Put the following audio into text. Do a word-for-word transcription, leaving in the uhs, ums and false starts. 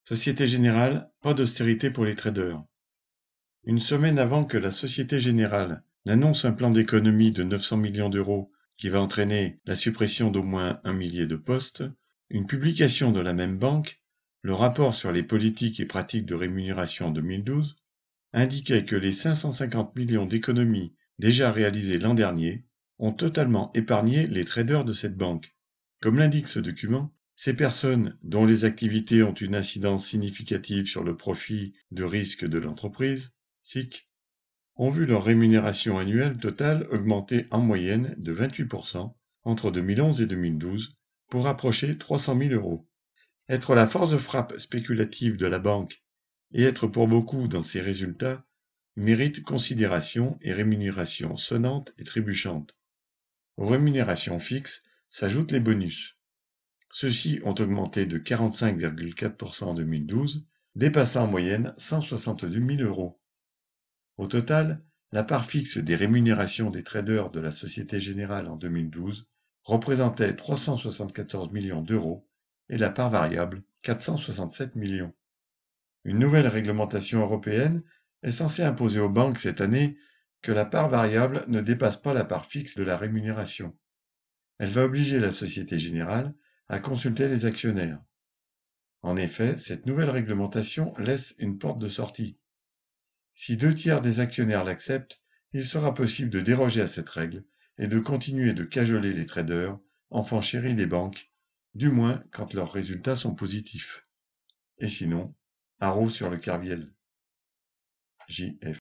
Société Générale, pas d'austérité pour les traders. Une semaine avant que la Société Générale n'annonce un plan d'économie de neuf cents millions d'euros qui va entraîner la suppression d'au moins un millier de postes, une publication de la même banque, le rapport sur les politiques et pratiques de rémunération en deux mille douze, indiquait que les cinq cent cinquante millions d'économies déjà réalisées l'an dernier ont totalement épargné les traders de cette banque. Comme l'indique ce document, ces personnes, dont les activités ont une incidence significative sur le profit de risque de l'entreprise, S I C, ont vu leur rémunération annuelle totale augmenter en moyenne de vingt-huit pour cent entre deux mille onze et deux mille douze pour approcher trois cent mille euros. Être la force de frappe spéculative de la banque et être pour beaucoup dans ses résultats mérite considération et rémunération sonnante et trébuchante. Aux rémunérations fixes s'ajoutent les bonus. Ceux-ci ont augmenté de quarante-cinq virgule quatre pour cent en deux mille douze, dépassant en moyenne cent soixante-deux mille euros. Au total, la part fixe des rémunérations des traders de la Société Générale en deux mille douze représentait trois cent soixante-quatorze millions d'euros et la part variable quatre cent soixante-sept millions. Une nouvelle réglementation européenne est censée imposer aux banques cette année que la part variable ne dépasse pas la part fixe de la rémunération. Elle va obliger la Société Générale à consulter les actionnaires. En effet, cette nouvelle réglementation laisse une porte de sortie. Si deux tiers des actionnaires l'acceptent, il sera possible de déroger à cette règle et de continuer de cajoler les traders, enfants chéris des banques, du moins quand leurs résultats sont positifs. Et sinon, haro sur le Kerviel. J F